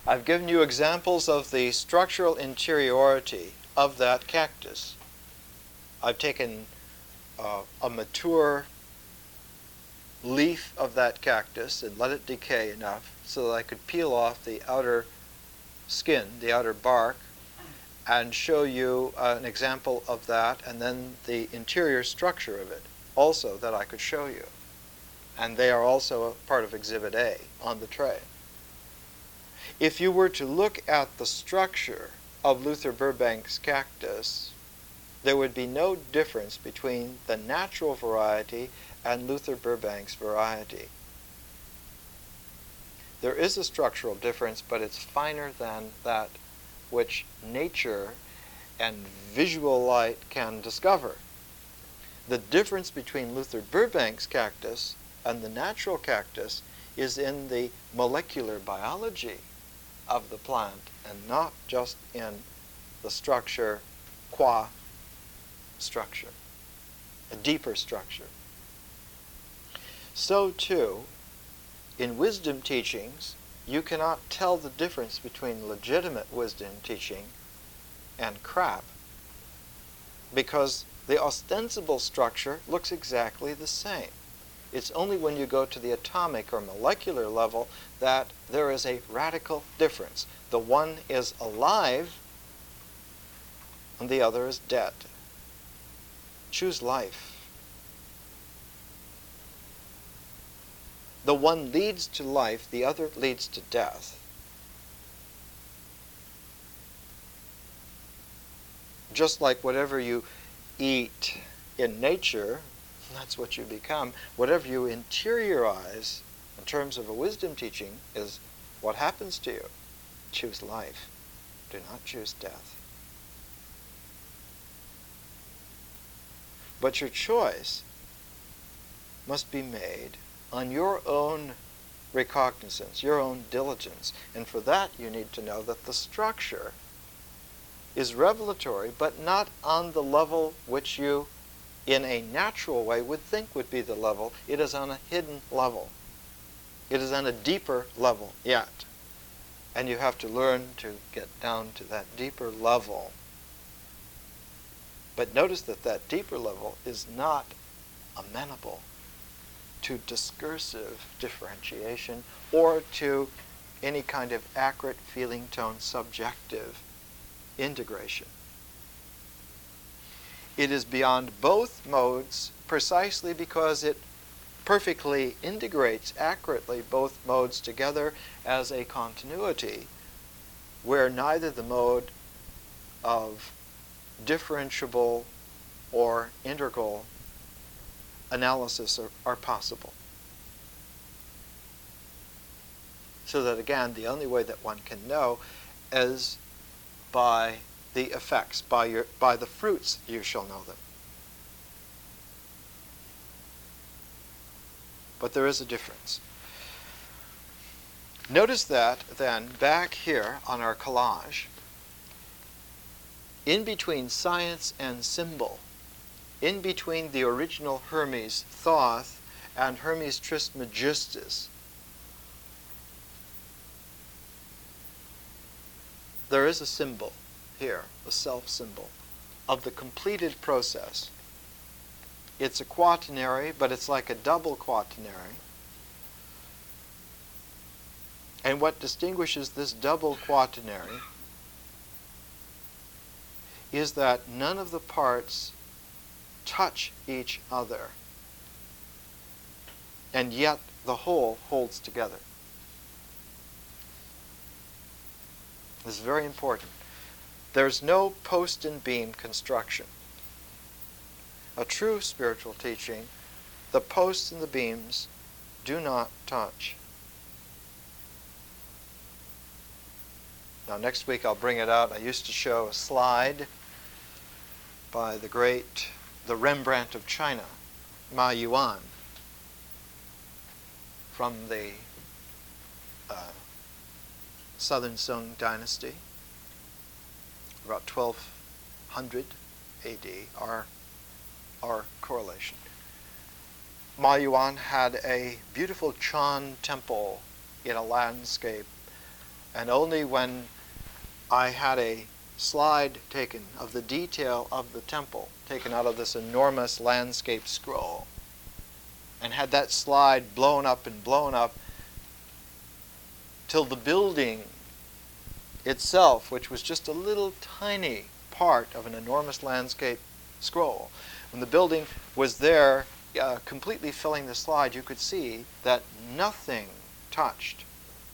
I've given you examples of the structural interiority of that cactus. I've taken a mature leaf of that cactus and let it decay enough so that I could peel off the outer skin, the outer bark, and show you an example of that, and then the interior structure of it also that I could show you. And they are also a part of Exhibit A on the tray. If you were to look at the structure of Luther Burbank's cactus, there would be no difference between the natural variety and Luther Burbank's variety. There is a structural difference, but it's finer than that which nature and visual light can discover. The difference between Luther Burbank's cactus and the natural cactus is in the molecular biology of the plant and not just in the structure qua structure, a deeper structure. So too, in wisdom teachings, you cannot tell the difference between legitimate wisdom teaching and crap, because the ostensible structure looks exactly the same. It's only when you go to the atomic or molecular level that there is a radical difference. The one is alive and the other is dead. Choose life. The one leads to life, the other leads to death. Just like whatever you eat in nature, that's what you become. Whatever you interiorize in terms of a wisdom teaching is what happens to you. Choose life. Do not choose death. But your choice must be made on your own recognizance, your own diligence. And for that you need to know that the structure is revelatory, but not on the level which you, in a natural way, would think would be the level. It is on a hidden level. It is on a deeper level yet. And you have to learn to get down to that deeper level. But notice that that deeper level is not amenable to discursive differentiation or to any kind of accurate feeling tone subjective integration. It is beyond both modes precisely because it perfectly integrates accurately both modes together as a continuity where neither the mode of differentiable or integral analysis are possible. So that again, the only way that one can know is by the effects, by the fruits you shall know them. But there is a difference. Notice that then back here on our collage, in between science and symbol, in between the original Hermes Thoth and Hermes Trismegistus, there is a symbol here, a self-symbol, of the completed process. It's a quaternary, but it's like a double quaternary. And what distinguishes this double quaternary is that none of the parts touch each other, and yet the whole holds together. This is very important. There's no post and beam construction. A true spiritual teaching, the posts and the beams do not touch. Now next week I'll bring it out. I used to show a slide by the Rembrandt of China, Ma Yuan, from the Southern Song dynasty, about 1200 A.D., our correlation. Ma Yuan had a beautiful Chan temple in a landscape And only when I had a slide taken of the detail of the temple, taken out of this enormous landscape scroll, and had that slide blown up till the building itself, which was just a little tiny part of an enormous landscape scroll. When the building was there, completely filling the slide, you could see that nothing touched.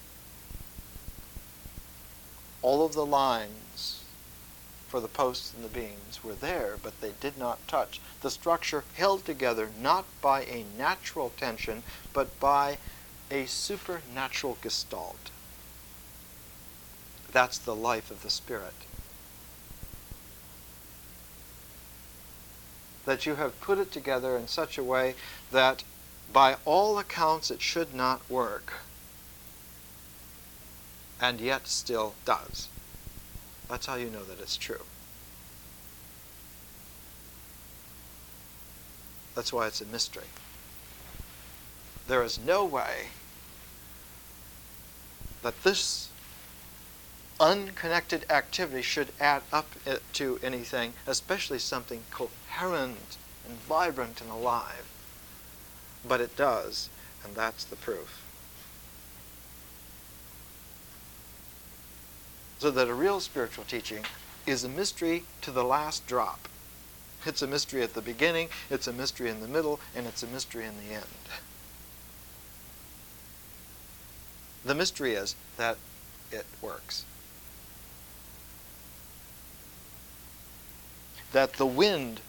All of the lines for the posts and the beams were there, but they did not touch. The structure held together not by a natural tension, but by a supernatural gestalt. That's the life of the Spirit. That you have put it together in such a way that by all accounts it should not work, and yet still does. That's how you know that it's true. That's why it's a mystery. There is no way that this unconnected activity should add up to anything, especially something coherent and vibrant and alive. But it does, and that's the proof. So that a real spiritual teaching is a mystery to the last drop. It's a mystery at the beginning, it's a mystery in the middle, and it's a mystery in the end. The mystery is that it works. That the wind,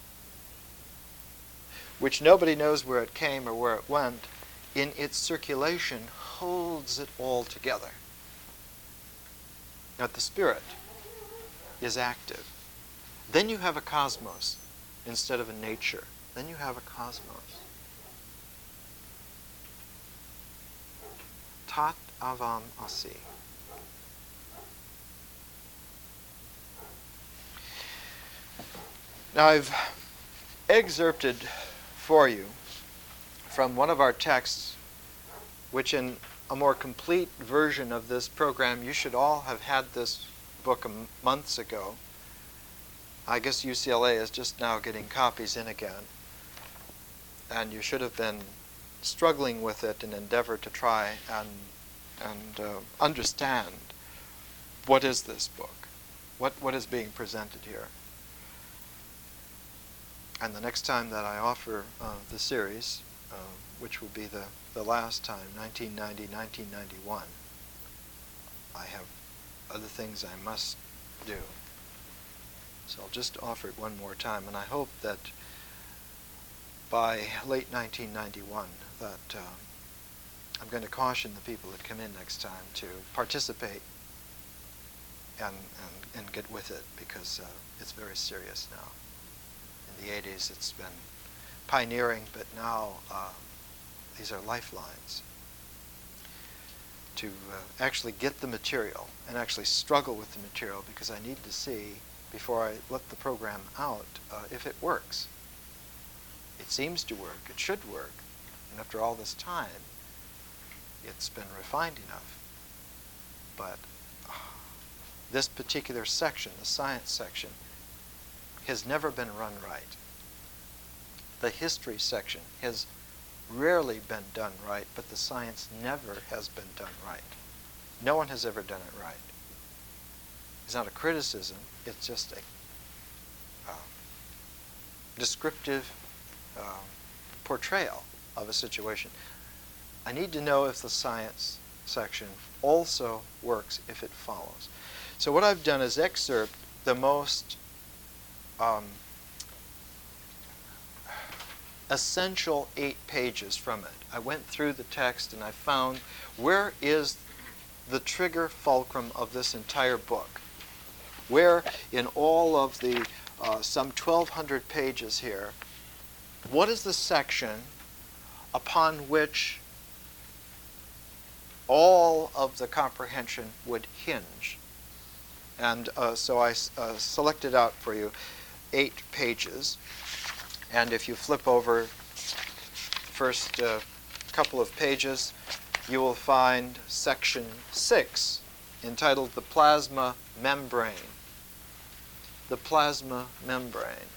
which nobody knows where it came or where it went, in its circulation holds it all together. That the Spirit is active. Then you have a cosmos instead of a nature. Then you have a cosmos. Tat avam asi. Now I've excerpted for you from one of our texts, which in a more complete version of this program, you should all have had this book months ago. I guess UCLA is just now getting copies in again. And you should have been struggling with it in endeavor to try and understand what is this book, what is being presented here. And the next time that I offer the series, which will be the last time, 1990, 1991, I have other things I must do. So I'll just offer it one more time, and I hope that by late 1991 that I'm going to caution the people that come in next time to participate and get with it, because it's very serious now. In the 80s it's been pioneering, but now these are lifelines to actually get the material and actually struggle with the material, because I need to see, before I let the program out, if it works. It seems to work. It should work. And after all this time, it's been refined enough. But this particular section, the science section, has never been run right. The history section has rarely been done right, but the science never has been done right. No one has ever done it right. It's not a criticism, it's just a descriptive portrayal of a situation. I need to know if the science section also works, if it follows. So what I've done is excerpt the most essential 8 pages from it. I went through the text and I found where is the trigger fulcrum of this entire book. Where in all of the some 1,200 pages here, what is the section upon which all of the comprehension would hinge? And so I selected out for you 8 pages. And if you flip over the first couple of pages, you will find section 6 entitled The Plasma Membrane. The plasma membrane.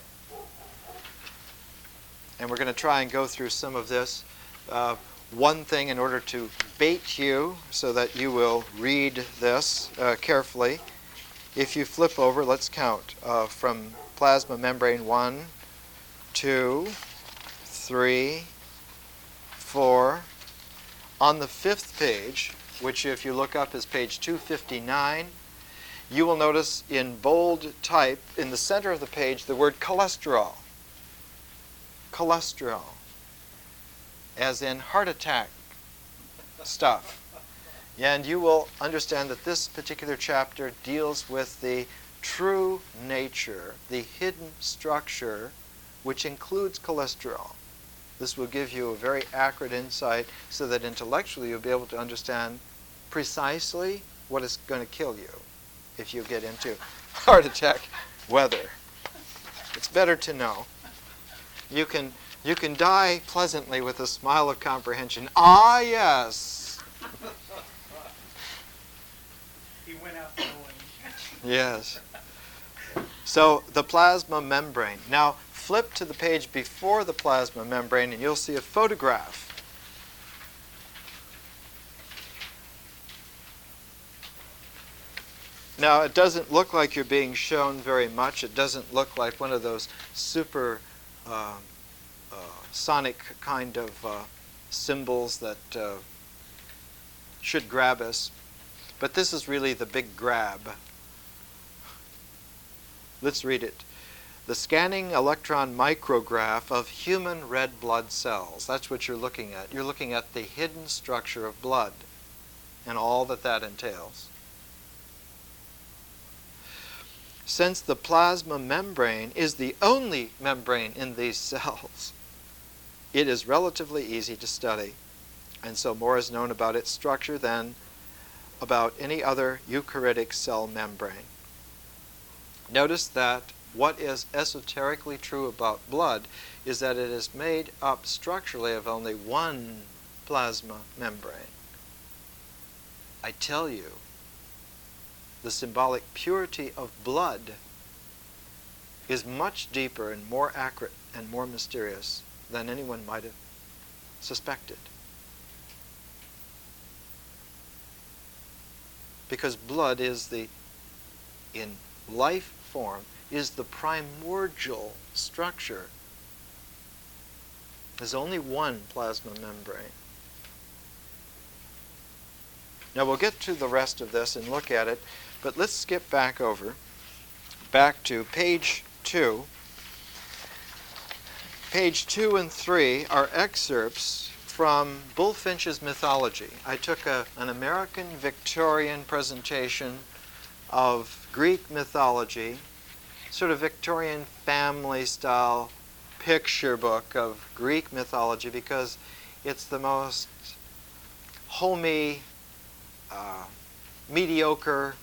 And we're going to try and go through some of this. One thing in order to bait you so that you will read this carefully. If you flip over, let's count from plasma membrane 1, 2, 3, 4. On the 5th page, which if you look up is page 259, you will notice in bold type in the center of the page the word cholesterol. Cholesterol, as in heart attack stuff. And you will understand that this particular chapter deals with the true nature, the hidden structure, which includes cholesterol. This will give you a very accurate insight so that intellectually you'll be able to understand precisely what is going to kill you if you get into heart attack weather. It's better to know. You can die pleasantly with a smile of comprehension. Ah, yes. He went out knowing. Yes. So the plasma membrane. Now flip to the page before the plasma membrane and you'll see a photograph. Now it doesn't look like you're being shown very much. It doesn't look like one of those super sonic kind of symbols that should grab us. But this is really the big grab. Let's read it. The scanning electron micrograph of human red blood cells. That's what you're looking at. You're looking at the hidden structure of blood and all that that entails. Since the plasma membrane is the only membrane in these cells, it is relatively easy to study, and so more is known about its structure than about any other eukaryotic cell membrane. Notice that what is esoterically true about blood is that it is made up structurally of only one plasma membrane. I tell you, the symbolic purity of blood is much deeper and more accurate and more mysterious than anyone might have suspected. Because blood is in life form, is the primordial structure. There's only one plasma membrane. Now we'll get to the rest of this and look at it, but let's skip back to page 2. Page 2 and 3 are excerpts from Bulfinch's mythology. I took an American Victorian presentation of Greek mythology, sort of Victorian family style picture book of Greek mythology because it's the most homey, mediocre,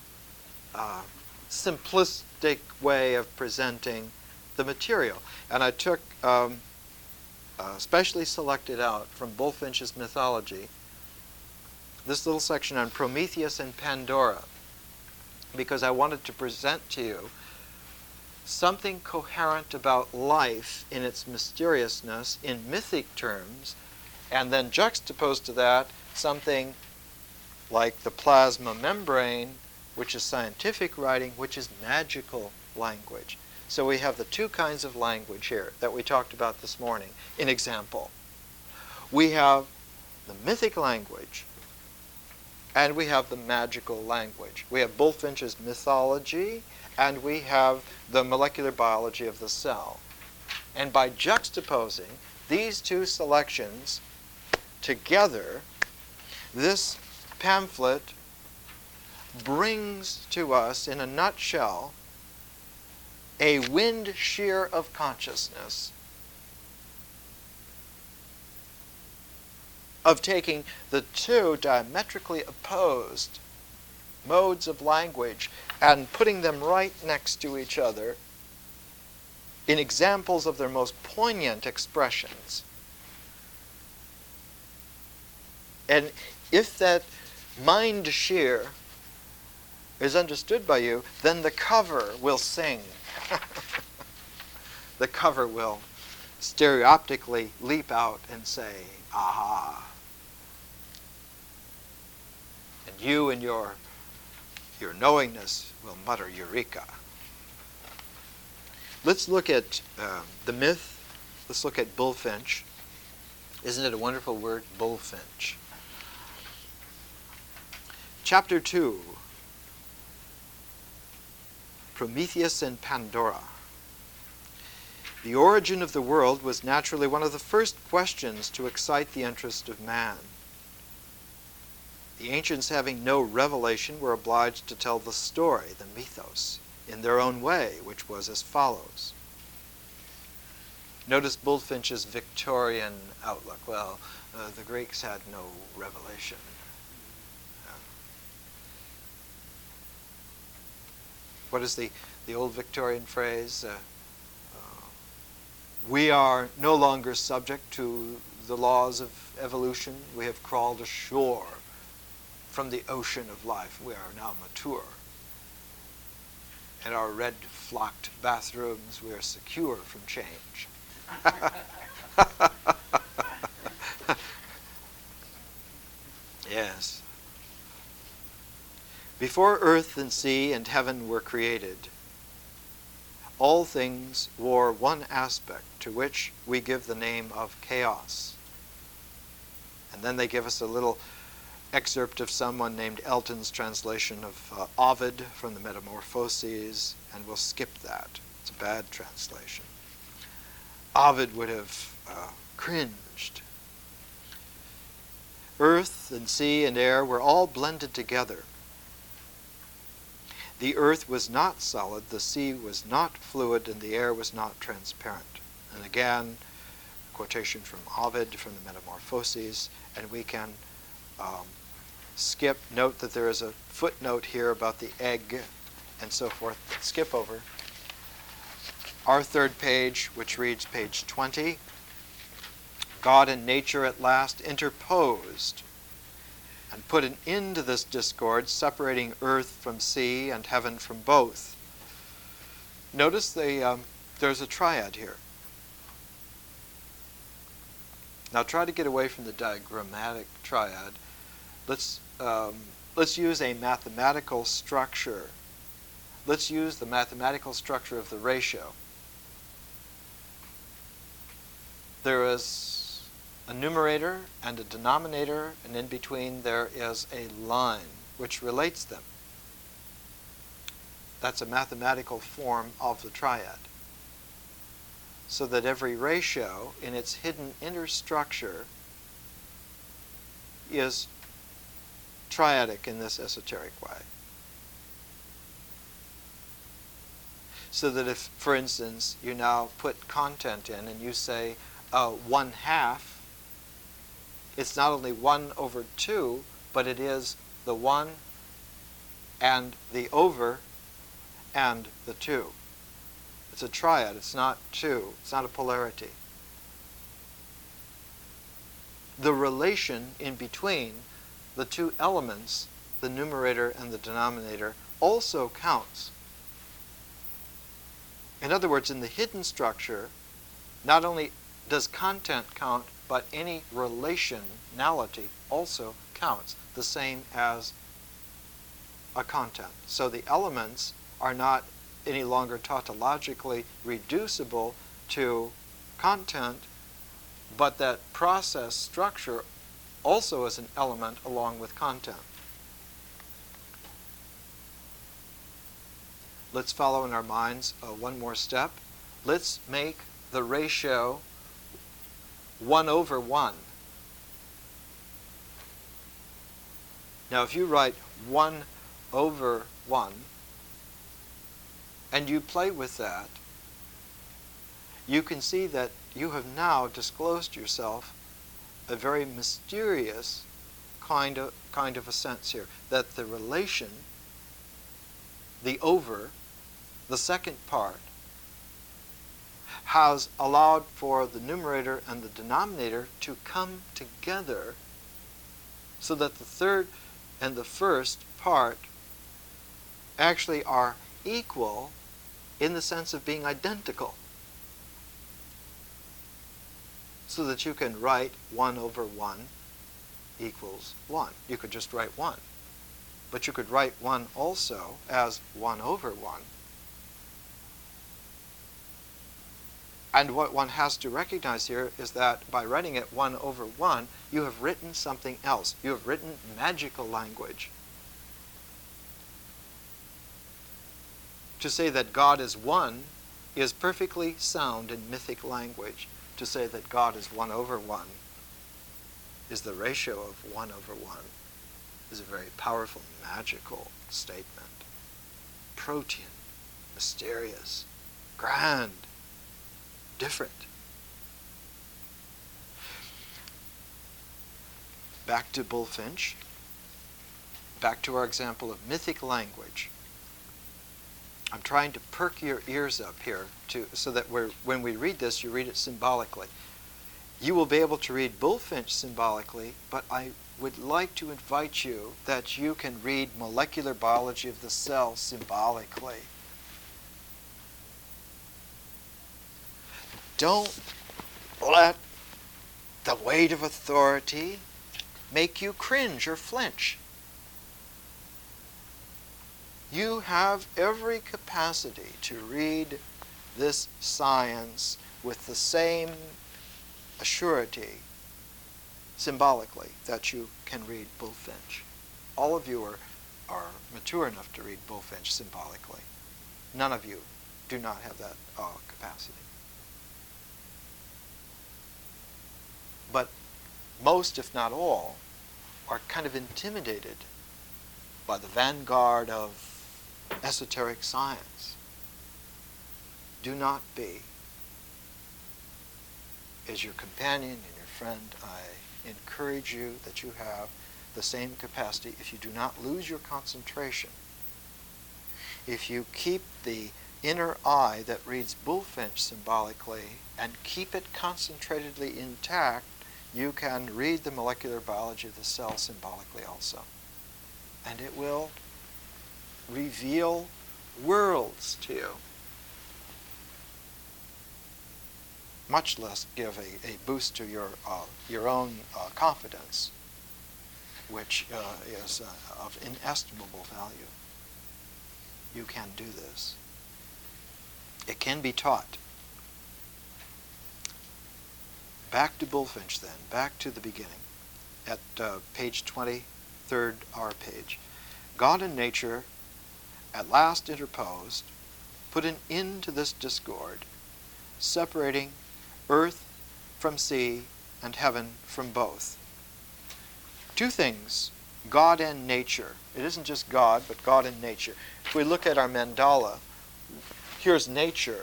simplistic way of presenting the material. And I took, specially selected out from Bulfinch's mythology, this little section on Prometheus and Pandora, because I wanted to present to you something coherent about life in its mysteriousness in mythic terms, and then juxtaposed to that something like the plasma membrane, which is scientific writing, which is magical language. So we have the two kinds of language here that we talked about this morning. In example, we have the mythic language and we have the magical language. We have Bulfinch's mythology and we have the molecular biology of the cell. And by juxtaposing these two selections together, this pamphlet brings to us, in a nutshell, a wind shear of consciousness of taking the two diametrically opposed modes of language and putting them right next to each other in examples of their most poignant expressions. And if that mind shear is understood by you, then the cover will sing. The cover will stereoptically leap out and say, aha. And you and your knowingness will mutter, eureka. Let's look at the myth. Let's look at bullfinch. Isn't it a wonderful word, bullfinch? Chapter 2, Prometheus and Pandora. The origin of the world was naturally one of the first questions to excite the interest of man. The ancients, having no revelation, were obliged to tell the story, the mythos, in their own way, which was as follows. Notice Bullfinch's Victorian outlook. Well, the Greeks had no revelation. What is the old Victorian phrase? We are no longer subject to the laws of evolution. We have crawled ashore from the ocean of life. We are now mature. In our red-flocked bathrooms, we are secure from change. Yes. Before earth and sea and heaven were created, all things wore one aspect to which we give the name of chaos. And then they give us a little excerpt of someone named Elton's translation of Ovid from the Metamorphoses, and we'll skip that. It's a bad translation. Ovid would have cringed. Earth and sea and air were all blended together. The earth was not solid, the sea was not fluid, and the air was not transparent. And again, a quotation from Ovid from the Metamorphoses, and we can skip. Note that there is a footnote here about the egg and so forth. Skip over. Our third page, which reads page 20. God and nature at last interposed and put an end to this discord, separating earth from sea and heaven from both. Notice there's a triad here. Now try to get away from the diagrammatic triad. Let's use a mathematical structure. Let's use the mathematical structure of the ratio. There is a numerator and a denominator, and in between there is a line which relates them. That's a mathematical form of the triad. So that every ratio in its hidden inner structure is triadic in this esoteric way. So that if, for instance, you now put content in and you say 1/2, it's not only 1 over 2, but it is the 1 and the over and the 2. It's a triad. It's not 2. It's not a polarity. The relation in between the two elements, the numerator and the denominator, also counts. In other words, in the hidden structure, not only does content count, but any relationality also counts, the same as a content. So the elements are not any longer tautologically reducible to content, but that process structure also is an element along with content. Let's follow in our minds one more step. Let's make the ratio 1 over 1. Now if you write 1 over 1 and you play with that, you can see that you have now disclosed yourself a very mysterious kind of a sense here, that the relation, the over, the second part, has allowed for the numerator and the denominator to come together so that the third and the first part actually are equal in the sense of being identical. So that you can write 1 over 1 equals 1. You could just write 1. But you could write 1 also as 1 over 1. And what one has to recognize here is that by writing it 1 over 1, you have written something else. You have written magical language. To say that God is 1 is perfectly sound in mythic language. To say that God is 1 over 1 is the ratio of 1 over 1 is a very powerful, magical statement. Protean, mysterious, grand, different. Back to Bulfinch. Back to our example of mythic language. I'm trying to perk your ears up here so that when we read this, you read it symbolically. You will be able to read Bulfinch symbolically, but I would like to invite you that you can read molecular biology of the cell symbolically. Don't let the weight of authority make you cringe or flinch. You have every capacity to read this science with the same assurity symbolically that you can read Bulfinch. All of you are mature enough to read Bulfinch symbolically. None of you do not have that capacity. But most, if not all, are kind of intimidated by the vanguard of esoteric science. Do not be. As your companion and your friend, I encourage you that you have the same capacity. If you do not lose your concentration, if you keep the inner eye that reads Bulfinch symbolically and keep it concentratedly intact, you can read the molecular biology of the cell symbolically also. And it will reveal worlds to you. Much less give a boost to your own confidence, which is of inestimable value. You can do this. It can be taught. Back to Bulfinch then, back to the beginning, at page 23rd, our page. God and nature, at last interposed, put an end to this discord, separating earth from sea and heaven from both. Two things, God and nature. It isn't just God, but God and nature. If we look at our mandala, here's nature.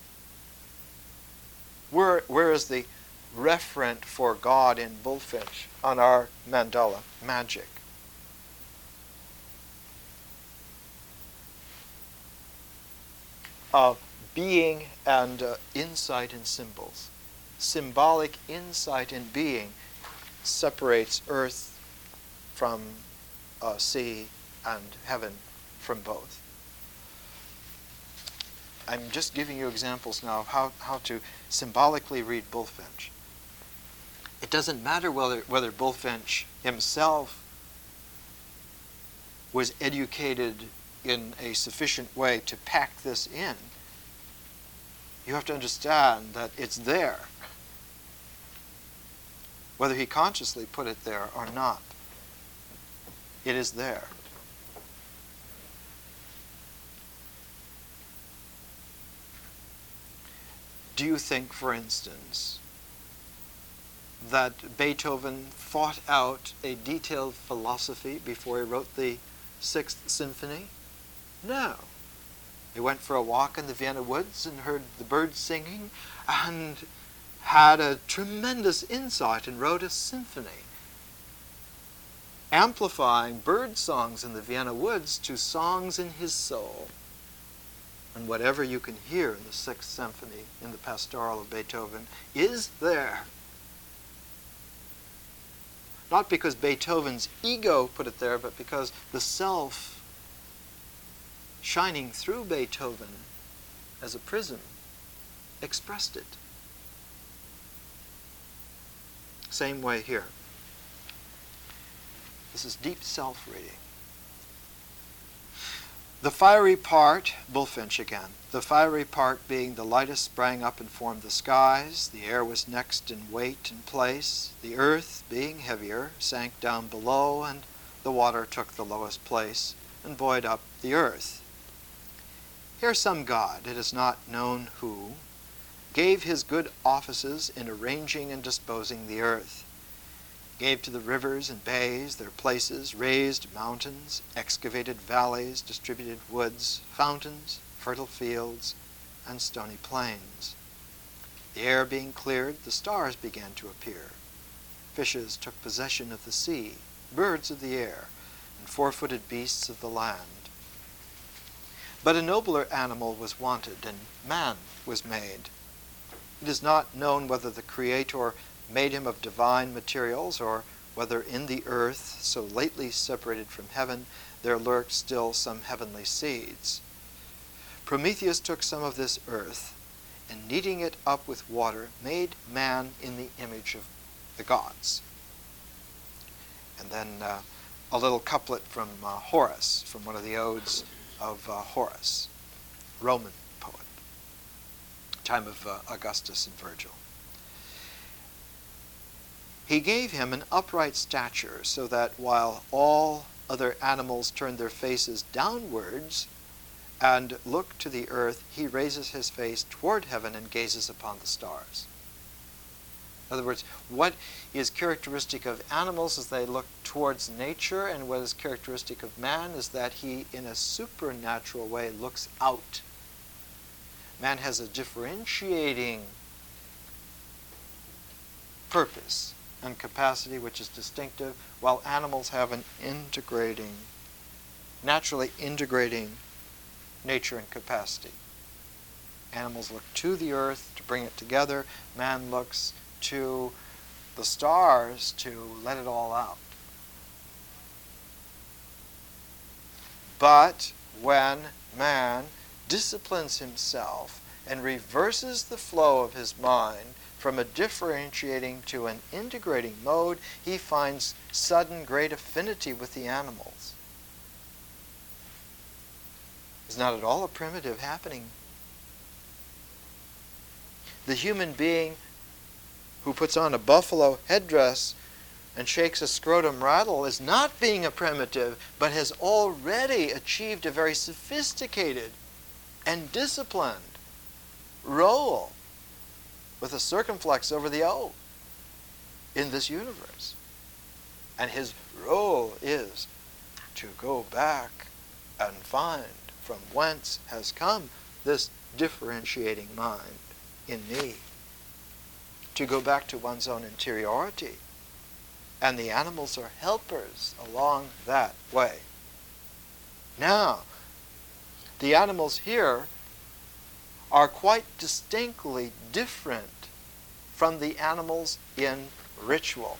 Where is the referent for God in Bulfinch on our mandala? Magic. Being and insight in symbols. Symbolic insight in being separates earth from sea and heaven from both. I'm just giving you examples now of how to symbolically read Bulfinch. It doesn't matter whether Bulfinch himself was educated in a sufficient way to pack this in. You have to understand that it's there, whether he consciously put it there or not. It is there. Do you think, for instance, that Beethoven thought out a detailed philosophy before he wrote the Sixth Symphony? No. He went for a walk in the Vienna woods and heard the birds singing and had a tremendous insight and wrote a symphony, amplifying bird songs in the Vienna woods to songs in his soul. And whatever you can hear in the Sixth Symphony, in the Pastoral of Beethoven, is there. Not because Beethoven's ego put it there, but because the self shining through Beethoven as a prism, expressed it. Same way here. This is deep self-reading. The fiery part, Bulfinch again, the fiery part being the lightest sprang up and formed the skies, the air was next in weight and place, the earth, being heavier, sank down below, and the water took the lowest place, and buoyed up the earth. Here some god, it is not known who, gave his good offices in arranging and disposing the earth, gave to the rivers and bays their places, raised mountains, excavated valleys, distributed woods, fountains, fertile fields, and stony plains. The air being cleared, the stars began to appear. Fishes took possession of the sea, birds of the air, and four-footed beasts of the land. But a nobler animal was wanted, and man was made. It is not known whether the Creator made him of divine materials, or whether in the earth, so lately separated from heaven, there lurked still some heavenly seeds. Prometheus took some of this earth, and kneading it up with water, made man in the image of the gods. And then a little couplet from Horace, from one of the odes of Horace, Roman poet, time of Augustus and Virgil. He gave him an upright stature, so that while all other animals turn their faces downwards and look to the earth, he raises his face toward heaven and gazes upon the stars. In other words, what is characteristic of animals is they look towards nature, and what is characteristic of man is that he, in a supernatural way, looks out. Man has a differentiating purpose and capacity which is distinctive, while animals have an naturally integrating nature and capacity. Animals look to the earth to bring it together. Man looks to the stars to let it all out. But when man disciplines himself and reverses the flow of his mind from a differentiating to an integrating mode, he finds sudden great affinity with the animals. It's not at all a primitive happening. The human being who puts on a buffalo headdress and shakes a scrotum rattle is not being a primitive, but has already achieved a very sophisticated and disciplined role with a circumflex over the O in this universe. And his role is to go back and find from whence has come this differentiating mind in me. To go back to one's own interiority. And the animals are helpers along that way. Now, the animals here are quite distinctly different from the animals in ritual.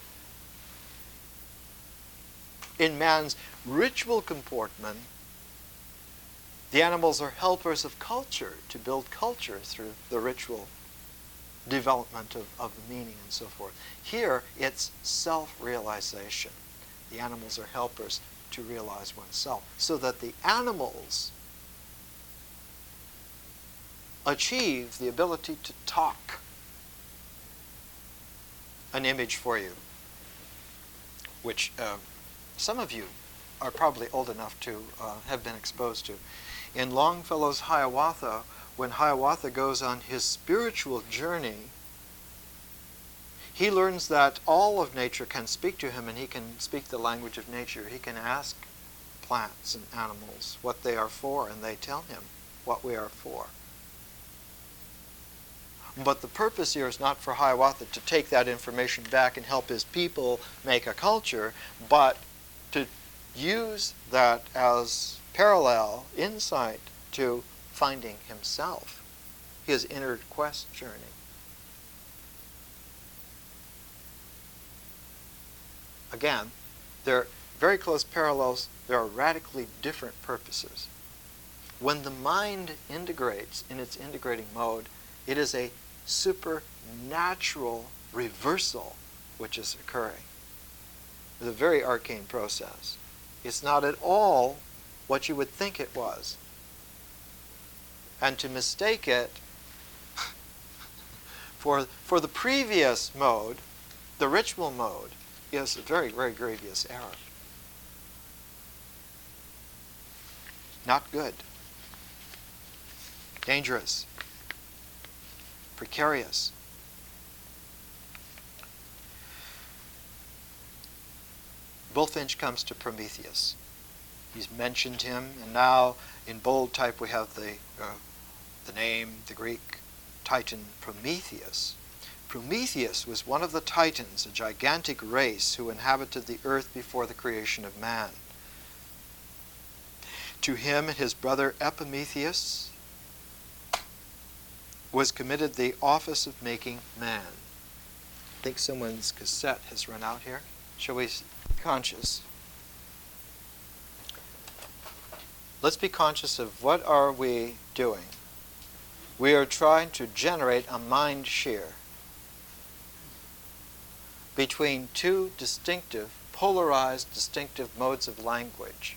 In man's ritual comportment, the animals are helpers of culture, to build culture through the ritual development of the meaning and so forth. Here, it's self-realization. The animals are helpers to realize oneself, so that the animals achieve the ability to talk an image for you, which some of you are probably old enough to have been exposed to. In Longfellow's Hiawatha, when Hiawatha goes on his spiritual journey, he learns that all of nature can speak to him, and he can speak the language of nature. He can ask plants and animals what they are for, and they tell him what we are for. But the purpose here is not for Hiawatha to take that information back and help his people make a culture, but to use that as parallel insight to finding himself, his inner quest journey. Again, they're very close parallels. There are radically different purposes. when the mind integrates in its integrating mode, it is a supernatural reversal which is occurring. It's a very arcane process. It's not at all what you would think it was. And to mistake it for the previous mode, the ritual mode, is a very, very grievous error. Not good. Dangerous. Precarious. Bulfinch comes to Prometheus. He's mentioned him, and now in bold type we have the name, the Greek Titan Prometheus. Prometheus was one of the Titans, a gigantic race who inhabited the earth before the creation of man. To him and his brother Epimetheus was committed the office of making man. I think someone's cassette has run out here. Shall we be conscious? Let's be conscious of what are we doing. We are trying to generate a mind shear between two distinctive, polarized, distinctive modes of language,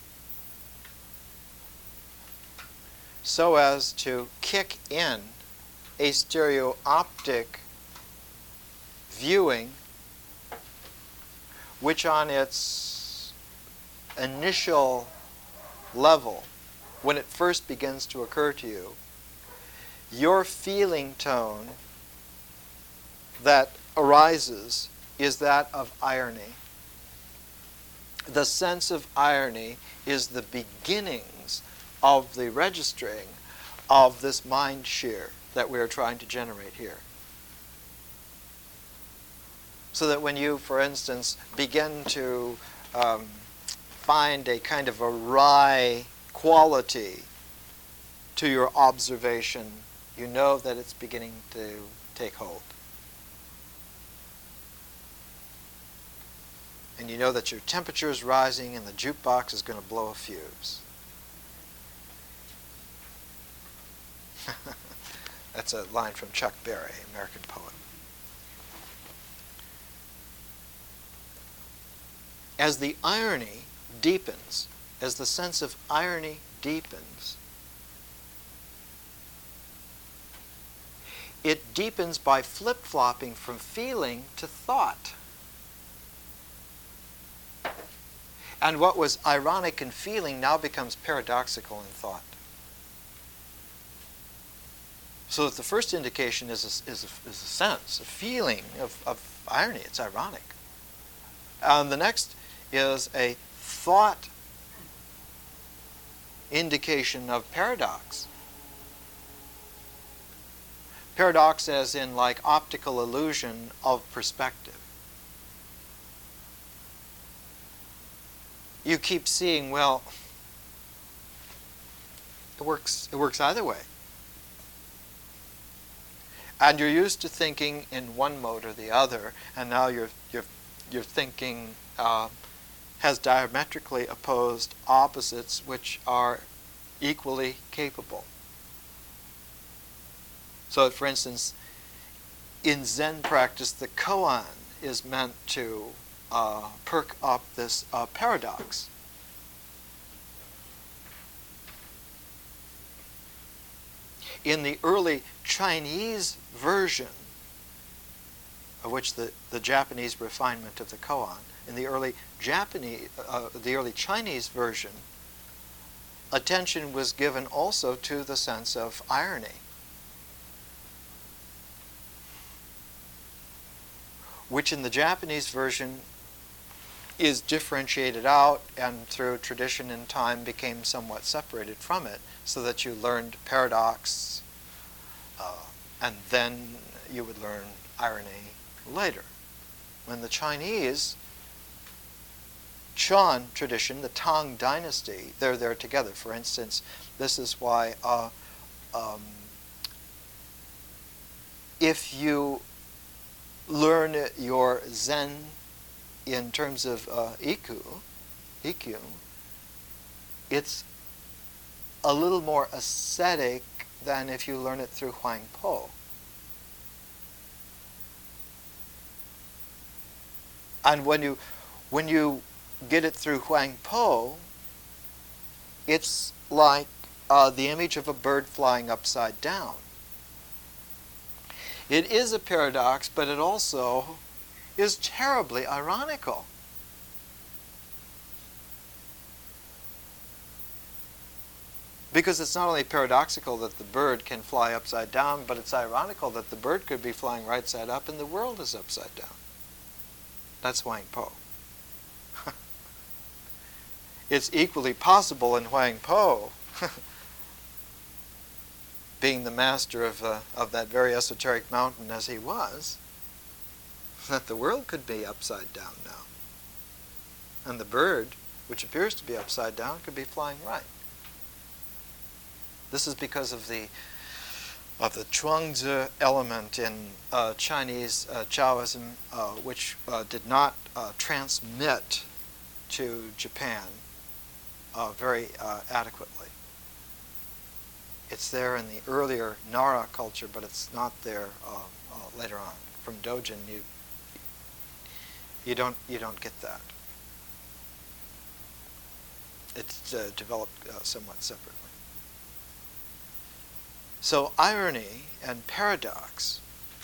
so as to kick in a stereoptic viewing which on its initial level, when it first begins to occur to you, your feeling tone that arises is that of irony. The sense of irony is the beginnings of the registering of this mind shear that we are trying to generate here. So that when you, for instance, begin to find a kind of a wry quality to your observation, you know that it's beginning to take hold. And you know that your temperature is rising and the jukebox is going to blow a fuse. That's a line from Chuck Berry, American poet. As the irony deepens, as the sense of irony deepens, it deepens by flip-flopping from feeling to thought. And what was ironic in feeling now becomes paradoxical in thought. So that the first indication is a sense, a feeling of irony. It's ironic. And the next is a thought indication of paradox. Paradox as in like optical illusion of perspective. You keep seeing, well, it works either way. And you're used to thinking in one mode or the other, and now your thinking has diametrically opposed opposites which are equally capable. So, for instance, in Zen practice, the koan is meant to perk up this paradox. In the early Chinese version, of which the Japanese refinement of the koan, in the early Chinese version, attention was given also to the sense of irony, which in the Japanese version is differentiated out and through tradition and time became somewhat separated from it, so that you learned paradox and then you would learn irony later. When the Chinese Chan tradition, the Tang dynasty, they're there together. For instance, this is why if you learn your Zen in terms of Ikkyu, it's a little more aesthetic than if you learn it through Huang Po. And when you get it through Huang Po, it's like the image of a bird flying upside down. It is a paradox, but it also is terribly ironical. Because it's not only paradoxical that the bird can fly upside down, but it's ironical that the bird could be flying right side up and the world is upside down. That's Huang Po. It's equally possible in Huang Po, being the master of that very esoteric mountain as he was, that the world could be upside down now. And the bird, which appears to be upside down, could be flying right. This is because of the Chuangzi element in Chinese Taoism, which did not transmit to Japan very adequately. It's there in the earlier Nara culture, but it's not there later on. From Dojin, you don't get that. It's developed somewhat separately. So irony and paradox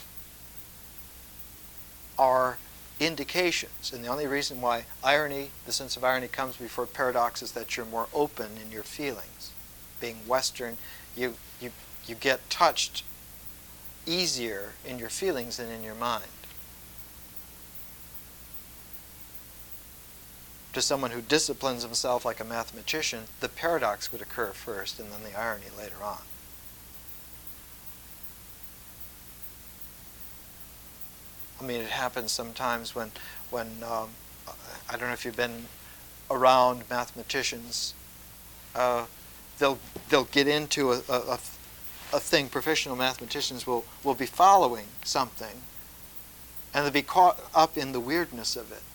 are indications, and the only reason why irony, the sense of irony, comes before paradox is that you're more open in your feelings. Being Western, you get touched easier in your feelings than in your mind. To someone who disciplines himself like a mathematician, the paradox would occur first and then the irony later on. I mean, it happens sometimes when I don't know if you've been around mathematicians. They'll get into a thing. Professional mathematicians will be following something, and they'll be caught up in the weirdness of it.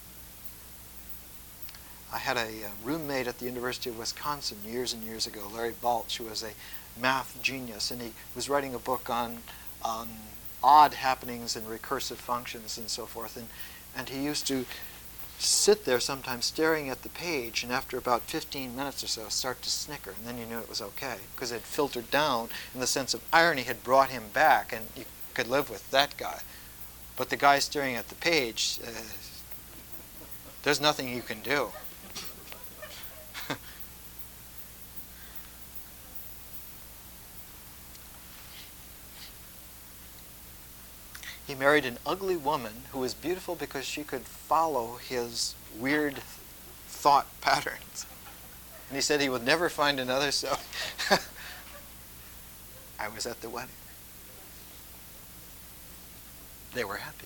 I had a roommate at the University of Wisconsin years and years ago, Larry Balch, who was a math genius, and he was writing a book on odd happenings and recursive functions and so forth, and he used to sit there sometimes staring at the page, and after about 15 minutes or so start to snicker, and then you knew it was okay, because it had filtered down, and the sense of irony had brought him back, and you could live with that guy. But the guy staring at the page, there's nothing you can do. He married an ugly woman who was beautiful because she could follow his weird thought patterns. And he said he would never find another, so I was at the wedding. They were happy.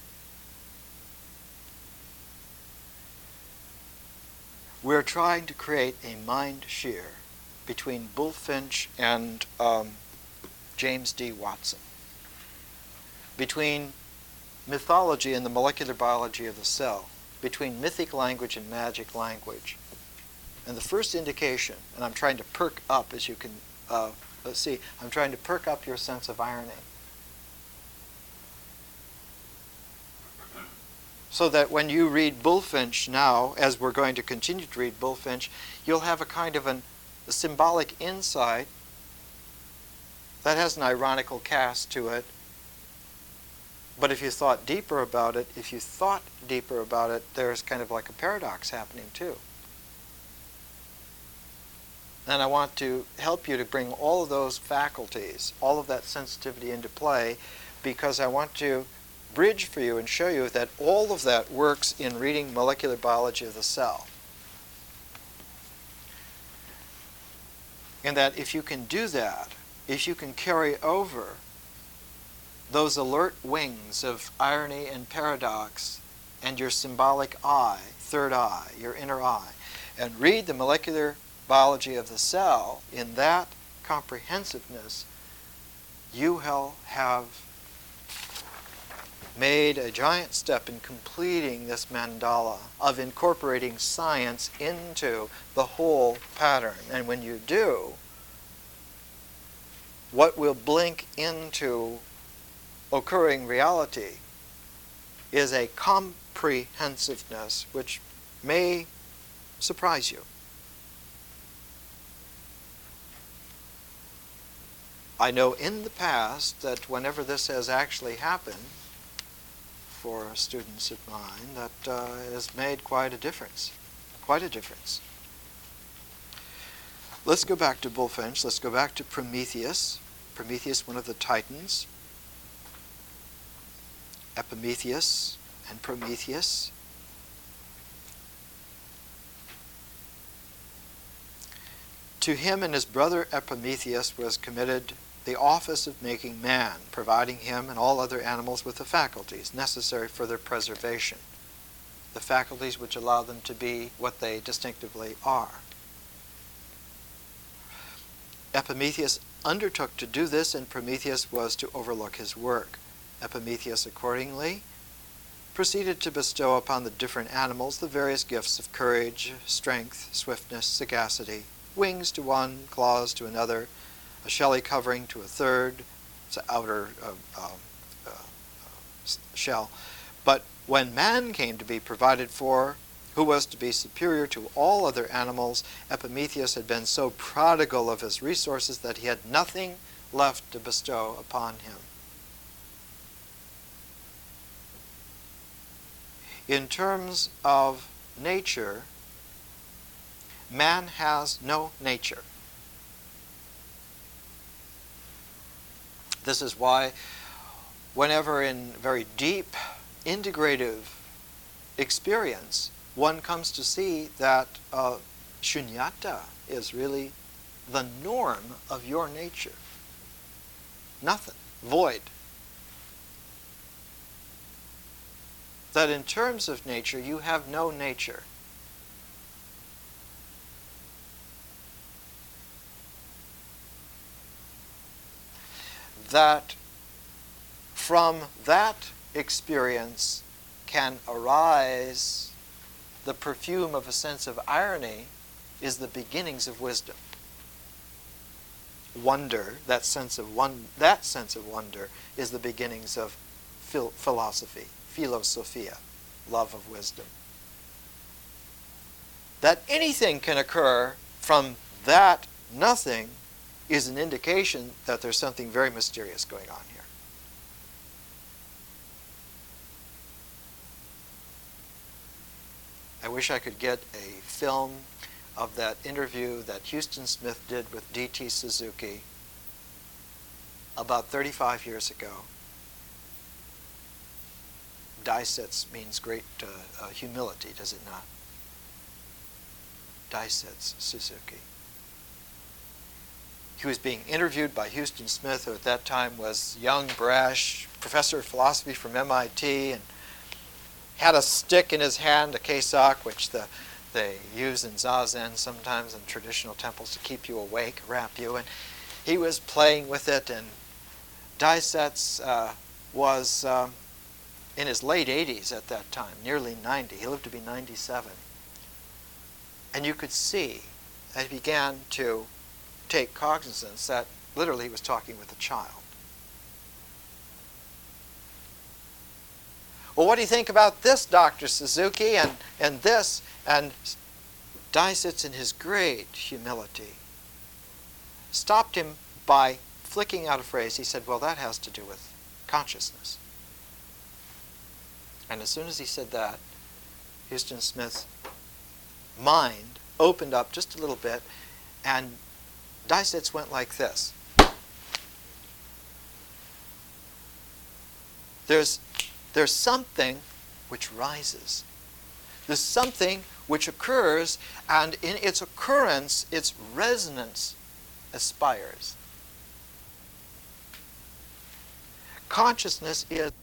We're trying to create a mind shear between Bulfinch and James D. Watson, between mythology and the molecular biology of the cell, between mythic language and magic language. And the first indication, and I'm trying to perk up, as you can see, I'm trying to perk up your sense of irony, so that when you read Bulfinch now, as we're going to continue to read Bulfinch, you'll have a kind of a symbolic insight that has an ironical cast to it. But if you thought deeper about it, there's kind of like a paradox happening too. And I want to help you to bring all of those faculties, all of that sensitivity into play, because I want to bridge for you and show you that all of that works in reading molecular biology of the cell. And that if you can do that, if you can carry over those alert wings of irony and paradox and your symbolic eye, third eye, your inner eye, and read the molecular biology of the cell in that comprehensiveness, you will have made a giant step in completing this mandala of incorporating science into the whole pattern. And when you do, what will blink into occurring reality is a comprehensiveness which may surprise you. I know in the past that whenever this has actually happened for students of mine, that has made quite a difference. Quite a difference. Let's go back to Bulfinch. Let's go back to Prometheus. Prometheus, one of the Titans. Epimetheus and Prometheus. To him and his brother Epimetheus was committed the office of making man, providing him and all other animals with the faculties necessary for their preservation, the faculties which allow them to be what they distinctively are. Epimetheus undertook to do this, and Prometheus was to overlook his work. Epimetheus accordingly proceeded to bestow upon the different animals the various gifts of courage, strength, swiftness, sagacity, wings to one, claws to another, a shelly covering to a third, it's an outer shell. But when man came to be provided for, who was to be superior to all other animals, Epimetheus had been so prodigal of his resources that he had nothing left to bestow upon him. In terms of nature, man has no nature. This is why whenever in very deep integrative experience one comes to see that shunyata is really the norm of your nature. Nothing. Void. That in terms of nature, you have no nature. That from that experience can arise the perfume of a sense of irony is the beginnings of wisdom. Wonder, that sense of wonder is the beginnings of philosophy, philosophia, love of wisdom. That anything can occur from that nothing is an indication that there's something very mysterious going on here. I wish I could get a film of that interview that Huston Smith did with D.T. Suzuki about 35 years ago. Daisets means great humility, does it not? Daisets Suzuki. He was being interviewed by Huston Smith, who at that time was young, brash, professor of philosophy from MIT, and had a stick in his hand, a kesak, which they use in zazen sometimes in traditional temples to keep you awake, wrap you. And he was playing with it, and Daisets was in his late 80s at that time, nearly 90. He lived to be 97. And you could see that he began to take cognizance that literally he was talking with a child. Well, what do you think about this, Dr. Suzuki, and this? And Daisets, in his great humility, stopped him by flicking out a phrase. He said, well, that has to do with consciousness. And as soon as he said that, Huston Smith's mind opened up just a little bit, and Daisets went like this. There's something which rises. There's something which occurs, and in its occurrence, its resonance aspires. Consciousness is